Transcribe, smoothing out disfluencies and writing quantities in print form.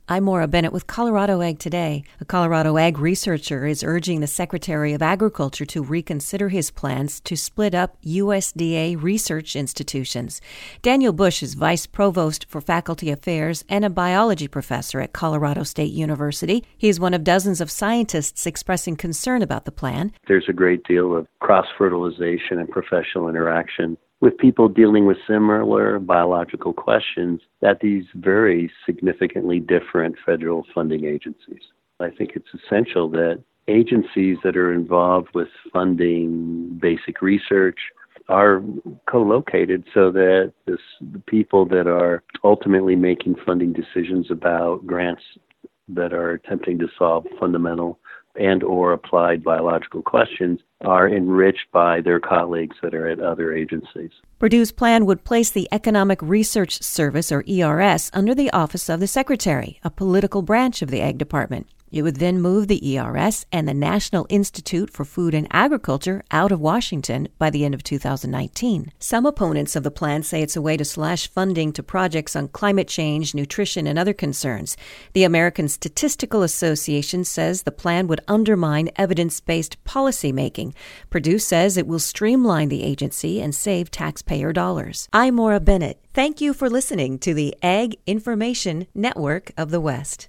I'm Maura Bennett with Colorado Ag Today. A Colorado ag researcher is urging the Secretary of Agriculture to reconsider his plans to split up USDA research institutions. Daniel Bush is Vice Provost for Faculty Affairs and a biology professor at Colorado State University. He's one of dozens of scientists expressing concern about the plan. There's a great deal of cross-fertilization and professional interaction with people dealing with similar biological questions at these very significantly different federal funding agencies. I think it's essential that agencies that are involved with funding basic research are co-located so that the people that are ultimately making funding decisions about grants that are attempting to solve fundamental and or applied biological questions are enriched by their colleagues that are at other agencies. Purdue's plan would place the Economic Research Service, or ERS, under the Office of the Secretary, a political branch of the Ag Department. It would then move the ERS and the National Institute for Food and Agriculture out of Washington by the end of 2019. Some opponents of the plan say it's a way to slash funding to projects on climate change, nutrition, and other concerns. The American Statistical Association says the plan would undermine evidence-based policymaking. Purdue says it will streamline the agency and save taxpayer dollars. I'm Maura Bennett. Thank you for listening to the Ag Information Network of the West.